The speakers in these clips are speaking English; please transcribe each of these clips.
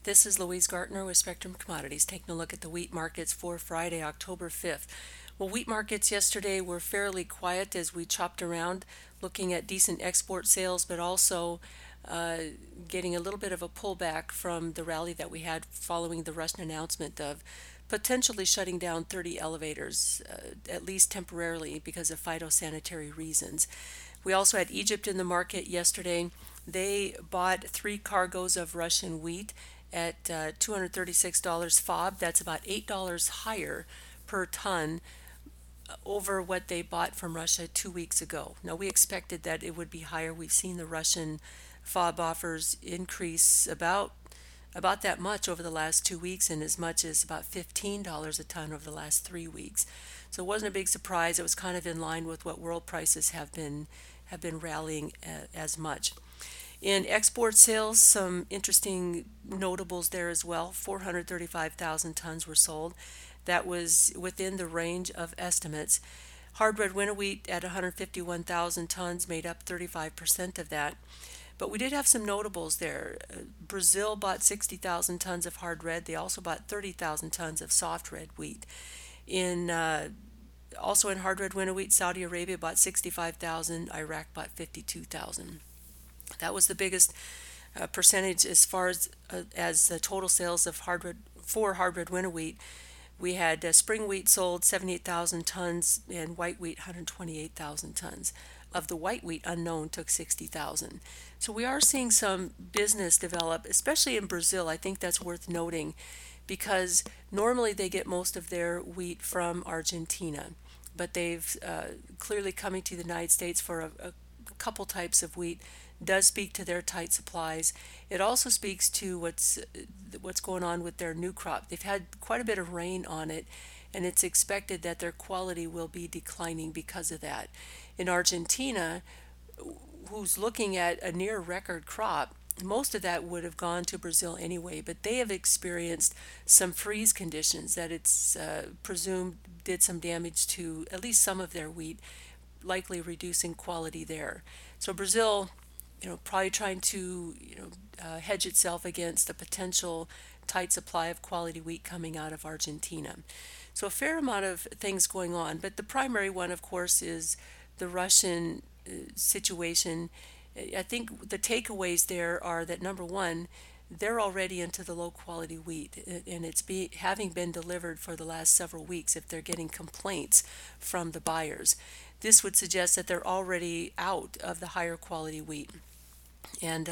This is Louise Gartner with Spectrum Commodities taking a look at the wheat markets for Friday, October 5th. Well, wheat markets yesterday were fairly quiet as we chopped around looking at decent export sales, but also uh, getting a little bit of a pullback from the rally that we had following the Russian announcement of potentially shutting down 30 elevators, at least temporarily because of phytosanitary reasons. We also had Egypt in the market yesterday. They bought three cargoes of Russian wheat at $236 FOB. That's about $8 higher per ton over what they bought from Russia 2 weeks ago. Now, we expected that it would be higher. We've seen the Russian FOB offers increase about that much over the last 2 weeks, and as much as about $15 a ton over the last 3 weeks. So it wasn't a big surprise. It was kind of in line with what world prices have been rallying as much. In export sales, some interesting notables there as well. 435,000 tons were sold. That was within the range of estimates. Hard red winter wheat at 151,000 tons made up 35% of that. But we did have some notables there. Brazil bought 60,000 tons of hard red. They also bought 30,000 tons of soft red wheat. In Also in hard red winter wheat, Saudi Arabia bought 65,000. Iraq bought 52,000. That was the biggest percentage as far as the total sales of hard red winter wheat. We had spring wheat sold 78,000 tons and white wheat 128,000 tons. Of the white wheat, unknown took 60,000. So we are seeing some business develop, especially in Brazil. I think that's worth noting because normally they get most of their wheat from Argentina, but they've clearly coming to the United States for a couple types of wheat does speak to their tight supplies. It also speaks to what's going on with their new crop. They've had quite a bit of rain on it, and it's expected that their quality will be declining because of that. In Argentina, who's looking at a near record crop, most of that would have gone to Brazil anyway, but they have experienced some freeze conditions that it's presumed did some damage to at least some of their wheat, likely reducing quality there. So Brazil, probably trying to, hedge itself against a potential tight supply of quality wheat coming out of Argentina. So a fair amount of things going on, but the primary one, of course, is the Russian situation. I think the takeaways there are that number one, they're already into the low quality wheat, and having been delivered for the last several weeks if they're getting complaints from the buyers. This would suggest that they're already out of the higher quality wheat, and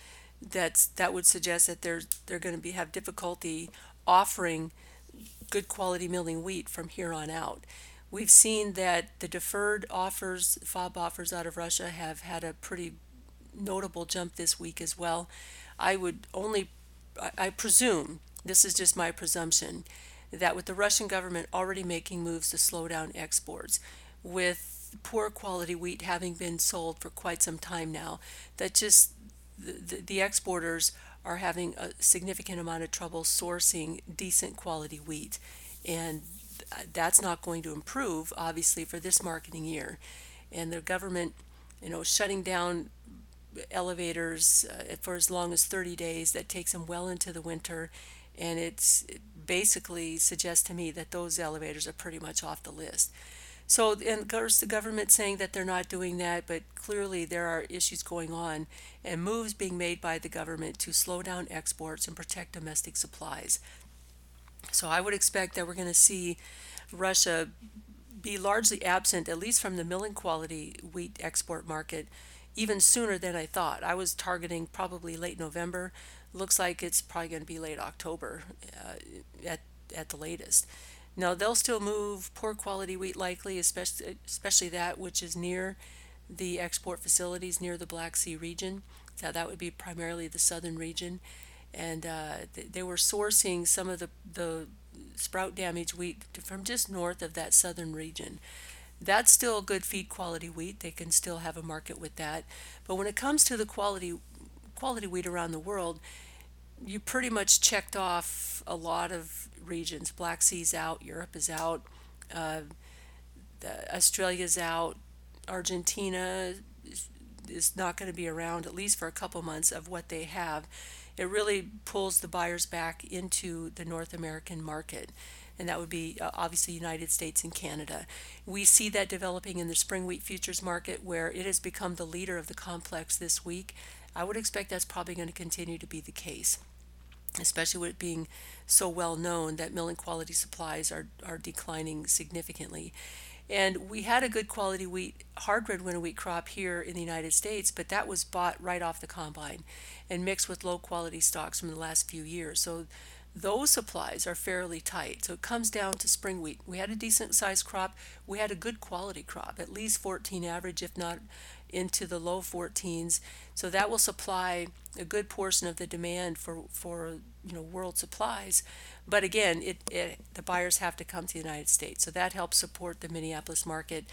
that would suggest that they're going to have difficulty offering good quality milling wheat from here on out. We've seen that the deferred offers, FOB offers out of Russia, have had a pretty notable jump this week as well. I presume, this is just my presumption, that with the Russian government already making moves to slow down exports, with poor quality wheat having been sold for quite some time now, that just the exporters are having a significant amount of trouble sourcing decent quality wheat. And that's not going to improve, obviously, for this marketing year. And the government, shutting down elevators for as long as 30 days, that takes them well into the winter. And it basically suggests to me that those elevators are pretty much off the list. So, and of course, the government saying that they're not doing that, but clearly there are issues going on and moves being made by the government to slow down exports and protect domestic supplies. So I would expect that we're going to see Russia be largely absent, at least from the milling quality wheat export market, even sooner than I thought. I was targeting probably late November. Looks like it's probably going to be late October at the latest. Now, they'll still move poor quality wheat likely, especially that which is near the export facilities near the Black Sea region. So that would be primarily the southern region. And they were sourcing some of the sprout damaged wheat from just north of that southern region. That's still good feed quality wheat. They can still have a market with that. But when it comes to the quality wheat around the world, you pretty much checked off a lot of regions. Black Sea's out, Europe is out, uh, Australia's out, Argentina is not going to be around at least for a couple months of what they have. it really pulls the buyers back into the North American market. And that would be obviously United States and Canada. We see that developing in the spring wheat futures market, where it has become the leader of the complex this week. I would expect that's probably going to continue to be the case, especially with it being so well known that milling quality supplies are declining significantly. And we had a good quality wheat, hard red winter wheat crop here in the United States, but that was bought right off the combine and mixed with low quality stocks from the last few years. So those supplies are fairly tight. So it comes down to spring wheat. We had a decent sized crop. We had a good quality crop, at least 14 average, if not into the low 14s. So that will supply a good portion of the demand for world supplies. But again, the buyers have to come to the United States. So that helps support the Minneapolis market.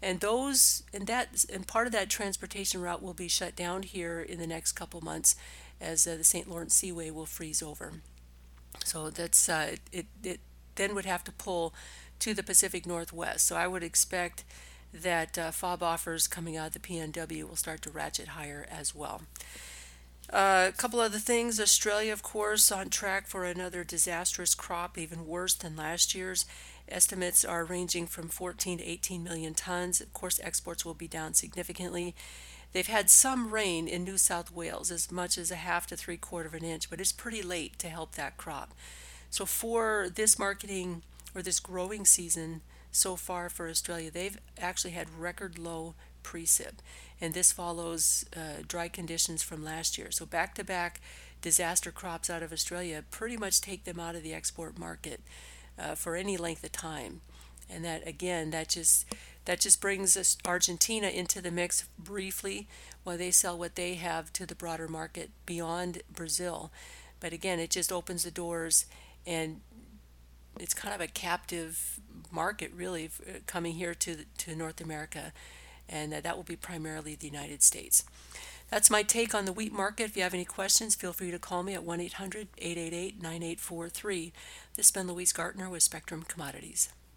And part of that transportation route will be shut down here in the next couple months as the St. Lawrence Seaway will freeze over. So that's it then would have to pull to the Pacific Northwest. So I would expect that FOB offers coming out of the PNW will start to ratchet higher as well. A couple other things. Australia, of course, on track for another disastrous crop, even worse than last year's. Estimates are ranging from 14 to 18 million tons. Of course, exports will be down significantly. They've had some rain in New South Wales, as much as a half to three-quarter of an inch, but it's pretty late to help that crop. So for this marketing or this growing season so far for Australia, they've actually had record low precip, and this follows dry conditions from last year. So back-to-back disaster crops out of Australia pretty much take them out of the export market for any length of time. And that again, that just brings us Argentina into the mix briefly, while they sell what they have to the broader market beyond Brazil. But again, it just opens the doors, and it's kind of a captive market really coming here to North America, and that will be primarily the United States. That's my take on the wheat market. If you have any questions, feel free to call me at 1-800-888-9843. This has been Louise Gartner with Spectrum Commodities.